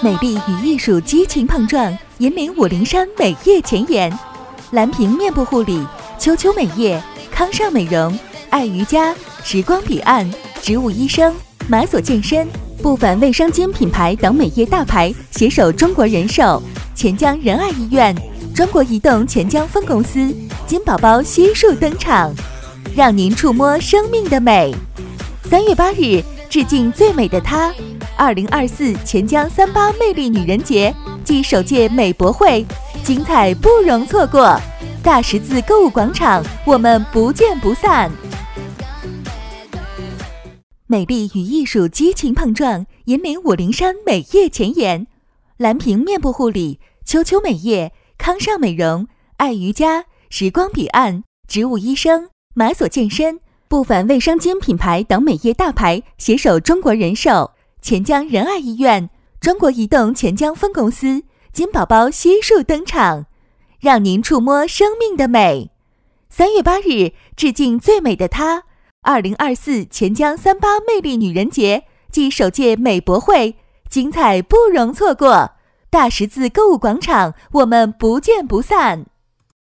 美丽与艺术激情碰撞，引领武陵山美业前沿。蓝屏面部护理、秋秋美业、康尚美容、爱瑜伽、时光彼岸、植物医生、马索健身、不凡卫生巾品牌等美业大牌携手中国人寿、钱江仁爱医院、中国移动钱江分公司、金宝宝悉数登场，让您触摸生命的美。3月8日，致敬最美的她。2024钱江38魅力女人节暨首届美博会，精彩不容错过。大十字购物广场，我们不见不散。美丽与艺术激情碰撞，引领武陵山美业前沿。蓝屏面部护理、秋秋美业、康尚美容、爱瑜伽、时光彼岸、植物医生、马索健身、不凡卫生巾品牌等美业大牌携手中国人寿、钱江仁爱医院、中国移动钱江分公司、金宝宝悉数登场，让您触摸生命的美。3月8日，致敬最美的她。2024钱江38魅力女人节暨首届美博会，精彩不容错过。大十字购物广场，我们不见不散。